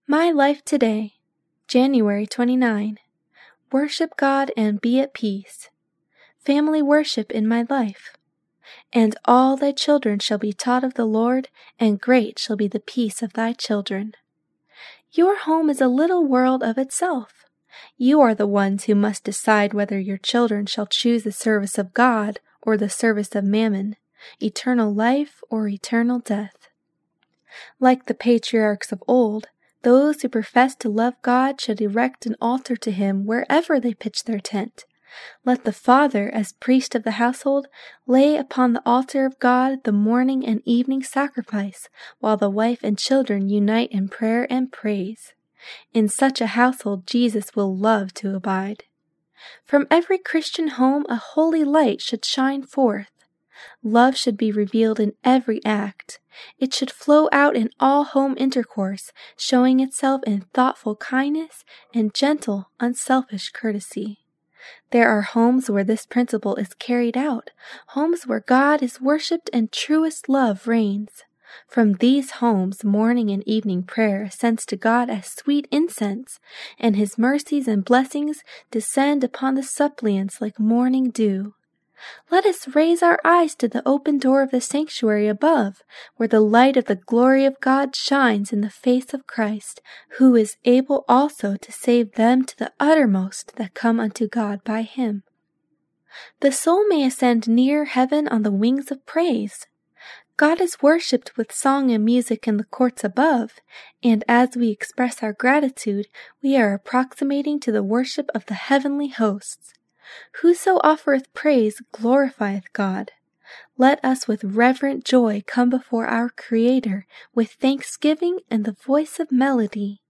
My Life Today, January 29. Worship God and be at peace. Family worship in my life. And all thy children shall be taught of the Lord, and great shall be the peace of thy children. Your home is a little world of itself. You are the ones who must decide whether your children shall choose the service of God or the service of mammon, eternal life or eternal death. Like the patriarchs of old, those who profess to love God should erect an altar to Him wherever they pitch their tent. Let the father, as priest of the household, lay upon the altar of God the morning and evening sacrifice, while the wife and children unite in prayer and praise. In such a household Jesus will love to abide. From every Christian home a holy light should shine forth. Love should be revealed in every act. It should flow out in all home intercourse, showing itself in thoughtful kindness and gentle, unselfish courtesy. There are homes where this principle is carried out, homes where God is worshipped and truest love reigns. From these homes, morning and evening prayer ascends to God as sweet incense, and His mercies and blessings descend upon the suppliants like morning dew. Let us raise our eyes to the open door of the sanctuary above, where the light of the glory of God shines in the face of Christ, who is able also to save them to the uttermost that come unto God by Him. The soul may ascend near heaven on the wings of praise. God is worshipped with song and music in the courts above, and as we express our gratitude, we are approximating to the worship of the heavenly hosts. Whoso offereth praise glorifieth God. Let us with reverent joy come before our Creator with thanksgiving and the voice of melody.